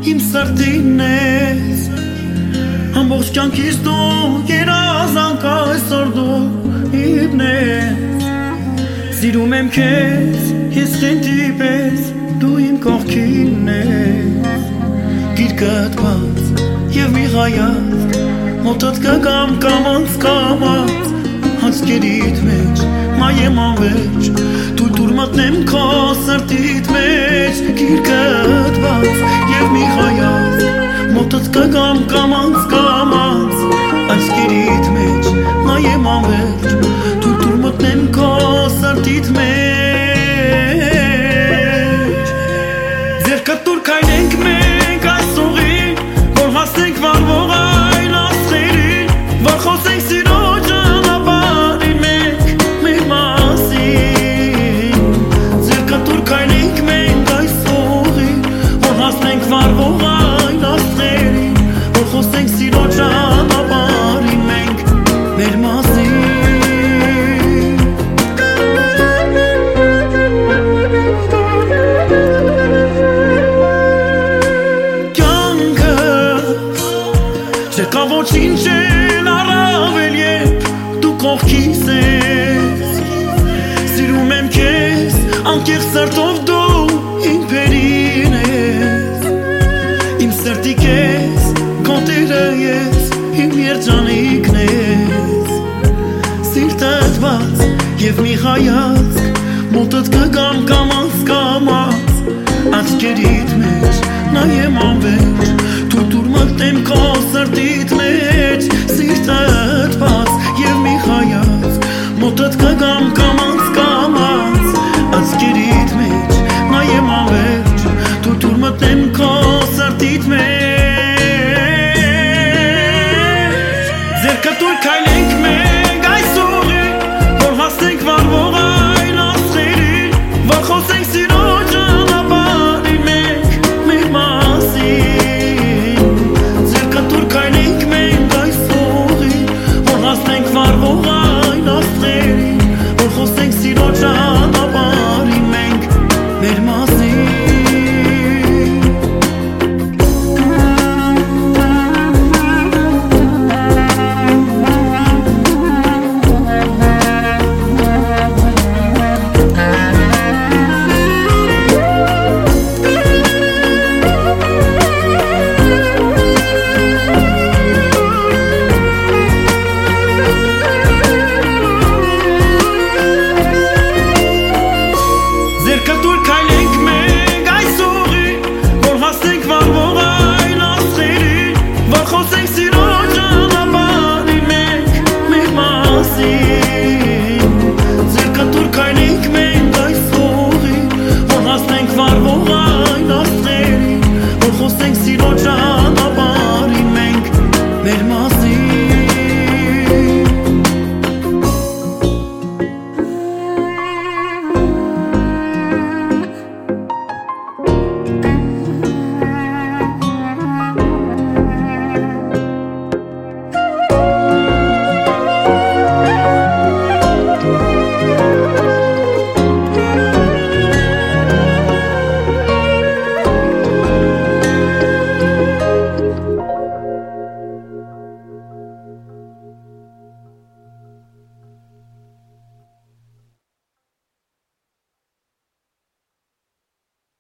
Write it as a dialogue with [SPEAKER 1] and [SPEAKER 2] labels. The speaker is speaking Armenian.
[SPEAKER 1] իմ սրտին ես ամբողջ կյանքիս դու երազանք այսօր դու իմ ես սիրում եմ քեզ ես խենթի պես դու իմ կողքին ես գիրկդ բաց և մի հայացք մոտդ կգամ կամաց հանցքերիդ մեջ մայեմ անվերջ դուր մտնեմ քո սրտիդ մեջ գիրկդ բաց և մի հայացք մոտդ կգամ կամաց հանցքերիդ մեջ մայեմ անվերջ դուր մտնեմ քո սրտիդ մեջ ձերքդ դուր քայլենք մենք այս ուղին որ հասնենք վարվող այն աստղերին որ խոսենք սիրո ճանապարհին մենք մեր մասին ձերքդ դուր քայլենք մենք այս ուղին որ հասնենք վարվող այն աստղերին որ խոսենք սիրո ճանապարհին մենք մեր մասին Չկա ոչինչ էլ առավել երբ դու կողքիս ես Սիրում եմ քեզ անկեղծ սրտով դու իմ փերին ես Իմ սրտի քեզ կոտերը ես իմ երջանիկն ես Սիրտդ բաց և մի հայացք մոտդ կգամ կամաց Աչքերիդ մեջ նայեմ անվերջ Դուր մտնեմ քո սրտիդ մեջ Սիրտդ բաց և մի հայացք մոտդ կգամ կամաց Աչքերիդ մեջ նայեմ անվերջ Դուր մտնեմ քո սրտիդ մեջ Ձերքդ դուր քայլենք մենք այս ուղին որ հասնենք վարվող այն աստղերին որ խոսենք սիրո ճանապարհին մենք մեր մասին Ձերքդ դուր քայլենք մենք այս ուղին որ հասնենք վարվող այն աստղերին որ խոսենք սիրո ճանապարհին մենք մեր մասին Ձերքդ դուր քայլենք մենք այս ուղին որ հասնենք վարվող այն աստղերին որ խոսենք սիրո ճանապարհին մենք մեր մասին Ձերքդ դուր քայլենք մենք այս ուղին որ հասնենք վարվող այն աստղերին որ խոսենք սիրո ճանապարհին մենք մեր մասին